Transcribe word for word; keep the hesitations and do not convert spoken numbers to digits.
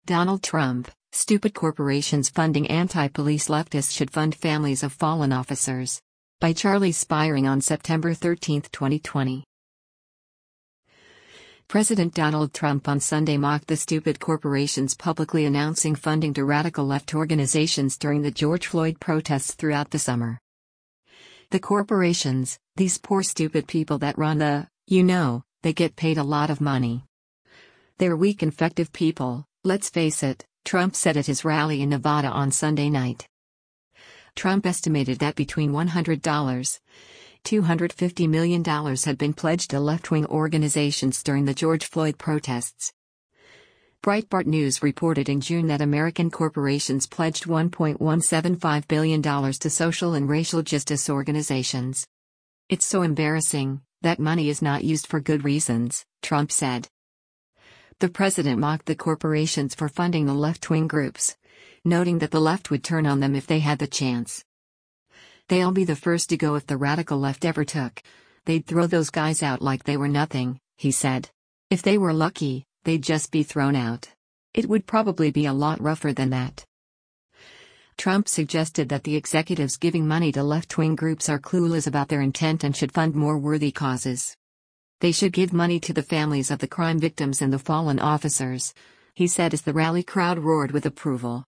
Donald Trump, stupid corporations funding anti-police leftists should fund families of fallen officers. By Charlie Spiring on September thirteenth, twenty twenty. President Donald Trump on Sunday mocked the stupid corporations publicly announcing funding to radical left organizations during the George Floyd protests throughout the summer. The corporations, these poor stupid people that run the, you know, they get paid a lot of money. They're weak infective people, let's face it, Trump said at his rally in Nevada on Sunday night. Trump estimated that between one hundred dollars and two hundred fifty million dollars had been pledged to left-wing organizations during the George Floyd protests. Breitbart News reported in June that American corporations pledged one point one seven five billion dollars to social and racial justice organizations. It's so embarrassing, that money is not used for good reasons, Trump said. The president mocked the corporations for funding the left-wing groups, noting that the left would turn on them if they had the chance. They'll be the first to go if the radical left ever took. They'd throw those guys out like they were nothing, he said. If they were lucky, they'd just be thrown out. It would probably be a lot rougher than that. Trump suggested that the executives giving money to left-wing groups are clueless about their intent and should fund more worthy causes. They should give money to the families of the crime victims and the fallen officers, he said as the rally crowd roared with approval.